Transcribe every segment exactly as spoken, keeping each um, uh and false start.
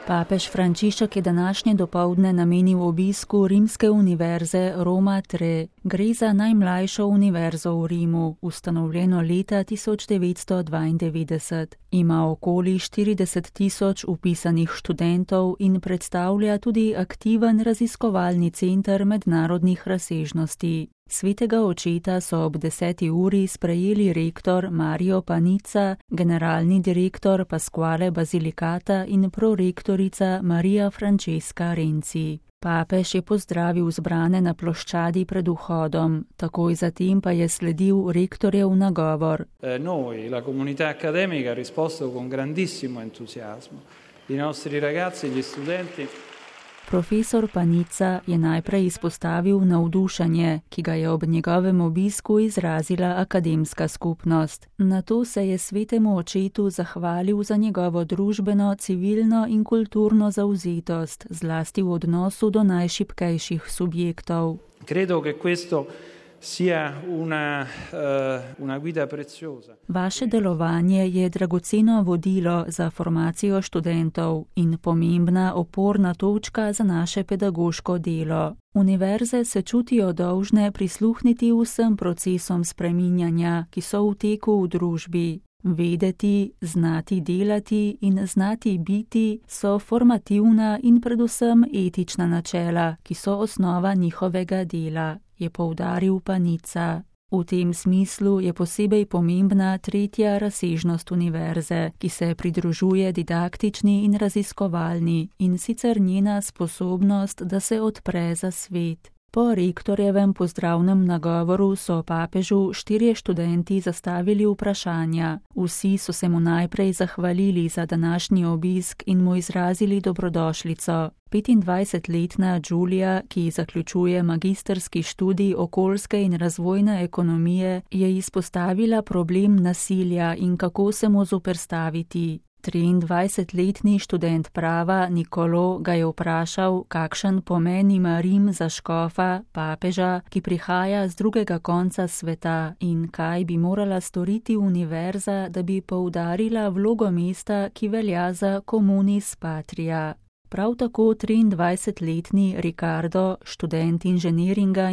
Papež Frančišek je današnje dopoldne namenil obisku Rimske univerze Roma tri. Gre za najmlajšo univerzo v Rimu, ustanovljeno leta tisoč devetsto dvaindevetdeset. Ima okoli štirideset tisoč vpisanih študentov in predstavlja tudi aktiven raziskovalni center mednarodnih razsežnosti. Svetega očeta so ob deseti uri sprejeli rektor Mario Panizza, generalni direktor Pasquale Basilicata in prorektorica Maria Francesca Renzi. Papež je pozdravil zbrane na ploščadi pred vhodom, takoj zatem pa je sledil rektorjev nagovor. Noi, la comunità accademica, ha risposto con grandissimo entusiasmo. I nostri ragazzi, gli studenti. Profesor Panizza je najprej izpostavil navdušenje, ki ga je ob njegovem obisku izrazila akademska skupnost. Nato se je svetemu očetu zahvalil za njegovo družbeno, civilno in kulturno zavzetost, zlasti v odnosu do najšibkejših subjektov. Credo che questo sia una, uh, una guida preziosa. Vaše delovanje je dragoceno vodilo za formacijo študentov in pomembna oporna točka za naše pedagoško delo. Univerze se čutijo dolžne prisluhniti vsem procesom spreminjanja, ki so v teku v družbi. Vedeti, znati delati in znati biti so formativna in predvsem etična načela, ki so osnova njihovega dela, je poudaril Panizza. V tem smislu je posebej pomembna tretja razsežnost univerze, ki se pridružuje didaktični in raziskovalni, in sicer njena sposobnost, da se odpre za svet. Po rektorjevem pozdravnem nagovoru so papežu štirje študenti zastavili vprašanja. Vsi so se mu najprej zahvalili za današnji obisk in mu izrazili dobrodošlico. petindvajsetletna Giulia, ki zaključuje magistrski študij okoljske in razvojne ekonomije, je izpostavila problem nasilja in kako se mu zoperstaviti. triindvajsetletni študent prava Niccolò ga je vprašal, kakšen pomen ima Rim za škofa, papeža, ki prihaja z drugega konca sveta, in kaj bi morala storiti univerza, da bi poudarila vlogo mesta, ki velja za communis patria. Prav tako triindvajsetletni Riccardo, študent inženiringa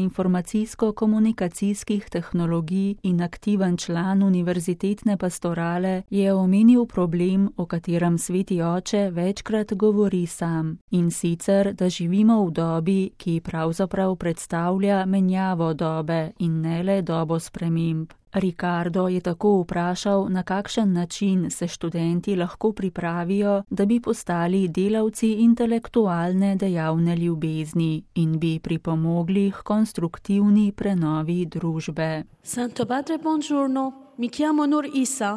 informacijsko-komunikacijskih tehnologij in aktiven član univerzitetne pastorale, je omenil problem, o katerem sveti oče večkrat govori sam. In sicer, da živimo v dobi, ki pravzaprav predstavlja menjavo dobe in ne le dobo sprememb. Riccardo je tako vprašal, na kakšen način se študenti lahko pripravijo, da bi postali delavci intelektualne dejavne ljubezni in bi pripomogli k konstruktivni prenovi družbe. Santo Padre, buongiorno, mi chiamo Nur Isa.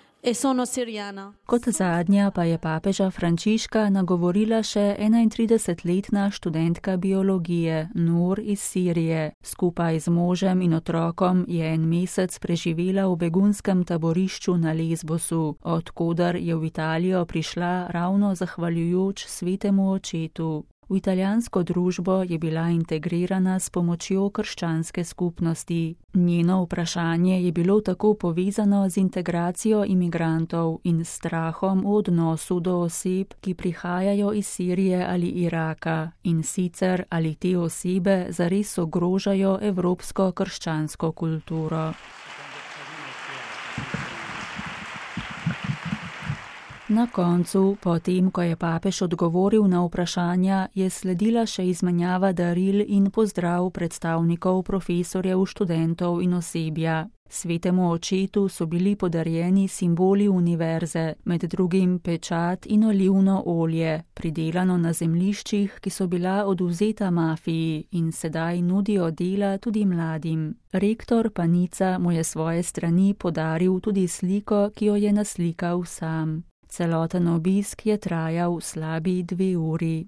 Kot zadnja pa je papeža Frančiška nagovorila še enaintridesetletna študentka biologije Nur iz Sirije. Skupaj z možem in otrokom je en mesec preživela v begunskem taborišču na Lesbosu, od koder je v Italijo prišla ravno zahvaljujoč svetemu očetu. V italijansko družbo je bila integrirana s pomočjo krščanske skupnosti. Njeno vprašanje je bilo tako povezano z integracijo imigrantov in strahom v odnosu do oseb, ki prihajajo iz Sirije ali Iraka, in sicer ali te osebe zares ogrožajo evropsko krščansko kulturo. Na koncu, potem ko je papež odgovoril na vprašanja, je sledila še izmenjava daril in pozdrav predstavnikov profesorjev, študentov in osebja. Svetemu očetu so bili podarjeni simboli univerze, med drugim pečat in olivno olje, pridelano na zemljiščih, ki so bila odvzeta mafiji in sedaj nudijo dela tudi mladim. Rektor Panizza mu je svoje strani podaril tudi sliko, ki jo je naslikal sam. Celoten obisk je trajal slabi dve uri.